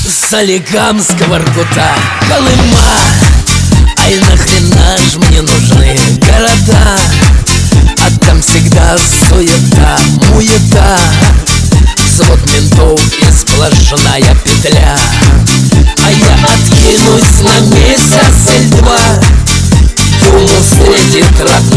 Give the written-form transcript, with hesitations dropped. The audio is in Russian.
Соликамского, Воркута, Колыма. Ай, нахрена ж мне нужны города? А там всегда суета, муета, взвод ментов и сплошная петля. А я откинусь на месяц или два, думал, встретит родной